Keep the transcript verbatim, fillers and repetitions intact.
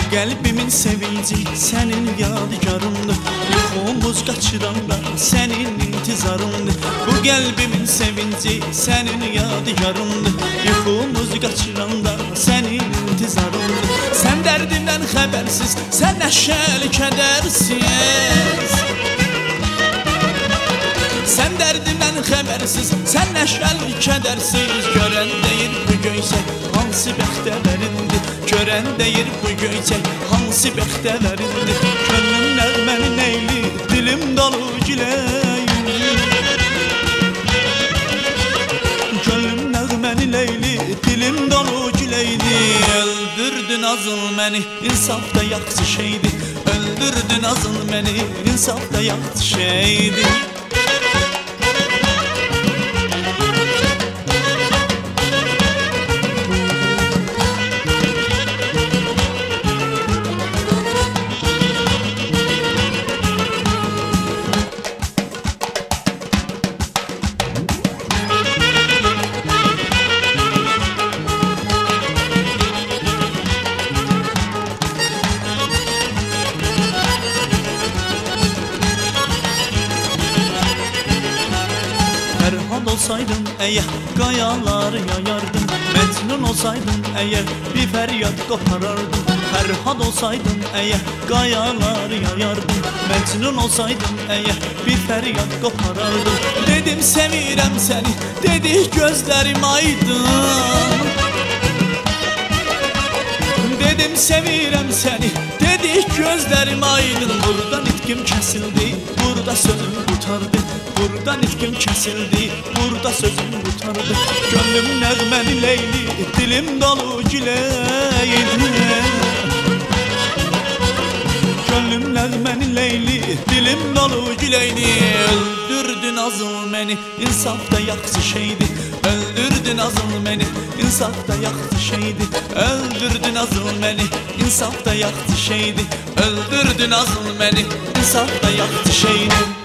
Qəlbimin sevinci sənin yadigarındır, yuxumuz qaçıranda sənin intizarındır. Bu qəlbimin sevinci sənin yadigarındır, yuxumuz qaçıranda sənin intizarındır. Sən dərdimdən xəbərsiz, sən nəşəli kədərsiz. Sən dərdimdən xəbərsiz, sən nəşəli kədərsiz. Görən deyir bu göyçək hansı bəxtəvərindir, görən deyir bu göyçək hansı bəxtəvərindir. Könlüm nəğməni neyli, dilim dolu güləyim. Könlüm nəğməni leyli, dilim dolu güləydi. Öldürdün azıl məni, insaf da yaxşı şeydi. Öldürdün azıl məni, insaf da yaxşı şeydi. Ferhat olsaydın eğer qayaları yayardın, Mecnun olsaydın eğer bir feryat koparardın. Ferhat olsaydın eğer qayaları yayardın, Mecnun olsaydın eğer bir feryat koparardın. Dedim sevirəm səni, dedi gözlerim aydın. Dedim sevirəm səni, dedi gözlerim aydın. Buradan itkim kesildi, burada sözüm tutardı. Buradan itkim kesildi, burada sözüm tutardı. Gönlüm nəğməni leyli, dilim dolu güləydi. Gönlüm nəğməni leyli, dilim dolu güləydi. Öldürdün azıl məni, insaf da yaxşı şeydi. Öldürdün azıl məni, insaf da yaxşı şeydi. Öldürdün azıl məni, insaf da yaxşı şeydi. Öldürdün azıl məni, insaf da yaxşı şeydi.